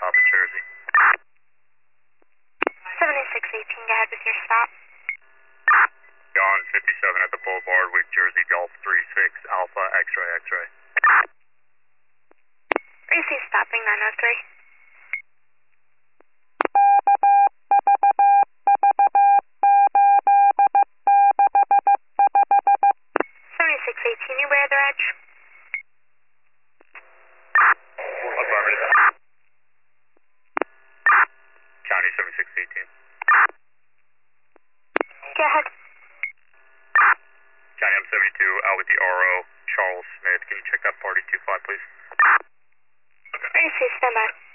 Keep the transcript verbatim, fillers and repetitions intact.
top of Jersey. seventy-six eighteen, go ahead with your stop. John fifty-seven at the Boulevard with Jersey Golf three six Alpha X-ray X-ray. R C stopping nine oh three. seventy-six eighteen, you wear the edge? Affirmative. County seventy-six eighteen. Go ahead. County M seventy-two out with the R O, Charles Smith. Can you check that party two five, please? R C, stand by.